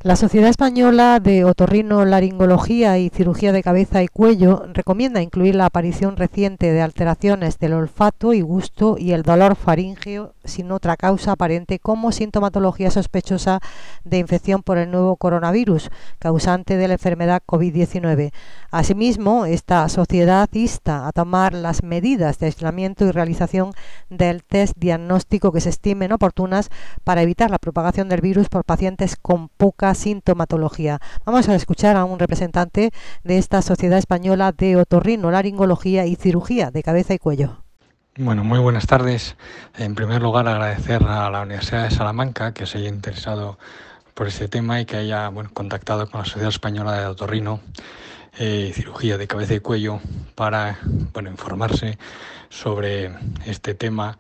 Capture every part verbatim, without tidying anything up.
La Sociedad Española de Otorrinolaringología y Cirugía de Cabeza y Cuello recomienda incluir la aparición reciente de alteraciones del olfato y gusto y el dolor faríngeo sin otra causa aparente como sintomatología sospechosa de infección por el nuevo coronavirus, causante de la enfermedad COVID diecinueve. Asimismo, esta sociedad insta a tomar las medidas de aislamiento y realización del test diagnóstico que se estimen oportunas para evitar la propagación del virus por pacientes con poca sintomatología. Vamos a escuchar a un representante de esta Sociedad Española de Otorrinolaringología y Cirugía de Cabeza y Cuello. Bueno, muy buenas tardes. En primer lugar, agradecer a la Universidad de Salamanca que se haya interesado por este tema y que haya bueno, contactado con la Sociedad Española de Otorrino y eh, Cirugía de Cabeza y Cuello para bueno, informarse sobre este tema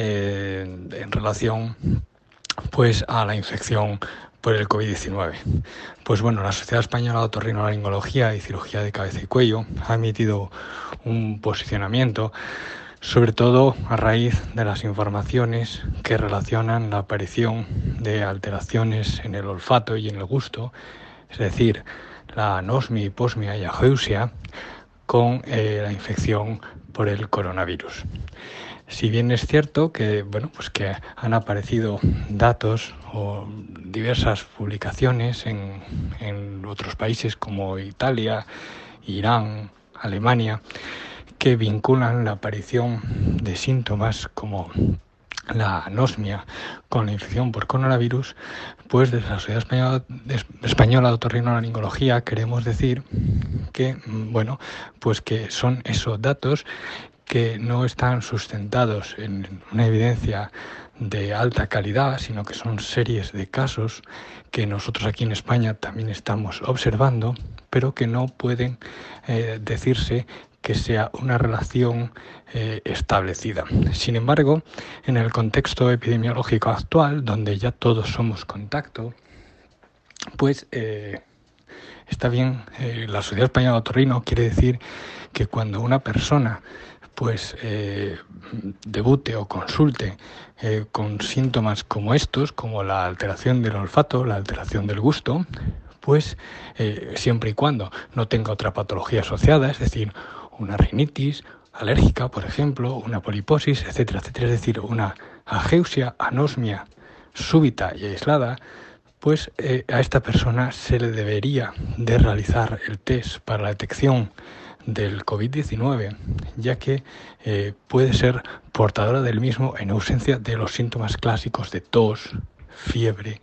eh, en relación pues, a la infección por el COVID diecinueve. Pues bueno, la Sociedad Española de Otorrinolaringología y Cirugía de Cabeza y Cuello ha emitido un posicionamiento, sobre todo a raíz de las informaciones que relacionan la aparición de alteraciones en el olfato y en el gusto, es decir, la anosmia, hiposmia y ageusia, con eh, la infección por el coronavirus. Si bien es cierto que, bueno, pues que han aparecido datos o diversas publicaciones en, en otros países como Italia, Irán, Alemania, que vinculan la aparición de síntomas como la anosmia con la infección por coronavirus, pues desde la Sociedad Española, Española de Otorrinolaringología queremos decir que, bueno, pues que son esos datos que no están sustentados en una evidencia de alta calidad, sino que son series de casos que nosotros aquí en España también estamos observando, pero que no pueden eh, decirse que sea una relación eh, establecida. Sin embargo, en el contexto epidemiológico actual, donde ya todos somos contacto, pues eh, está bien, eh, la Sociedad Española de Otorrino quiere decir que cuando una persona pues eh, debute o consulte eh, con síntomas como estos, como la alteración del olfato, la alteración del gusto, pues eh, siempre y cuando no tenga otra patología asociada, es decir, una rinitis alérgica, por ejemplo, una poliposis, etcétera, etcétera, es decir, una ageusia, anosmia súbita y aislada, pues eh, a esta persona se le debería de realizar el test para la detección del COVID diecinueve, ya que eh, puede ser portadora del mismo en ausencia de los síntomas clásicos de tos, fiebre,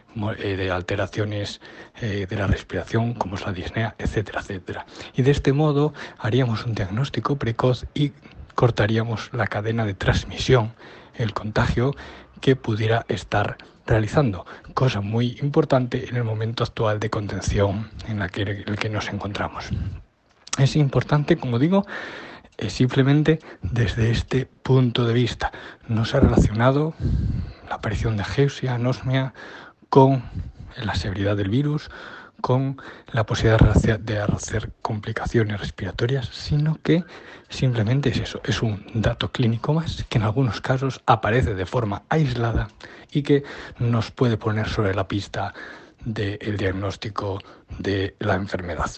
de alteraciones eh, de la respiración, como es la disnea, etcétera, etcétera. Y de este modo haríamos un diagnóstico precoz y cortaríamos la cadena de transmisión, el contagio que pudiera estar realizando, cosa muy importante en el momento actual de contención en la que, en el que nos encontramos. Es importante, como digo, eh, simplemente desde este punto de vista. No se ha relacionado la aparición de ageusia, anosmia, con la severidad del virus, con la posibilidad de hacer complicaciones respiratorias, sino que simplemente es eso, es un dato clínico más que en algunos casos aparece de forma aislada y que nos puede poner sobre la pista del diagnóstico de la enfermedad.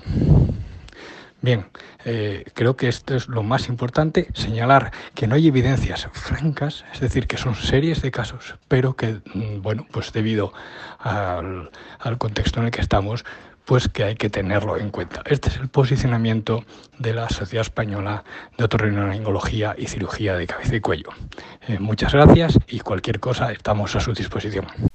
Bien, eh, creo que esto es lo más importante, señalar que no hay evidencias francas, es decir, que son series de casos, pero que, bueno, pues debido al, al contexto en el que estamos, pues que hay que tenerlo en cuenta. Este es el posicionamiento de la Sociedad Española de Otorrinolaringología y Cirugía de Cabeza y Cuello. Eh, muchas gracias y cualquier cosa estamos a su disposición.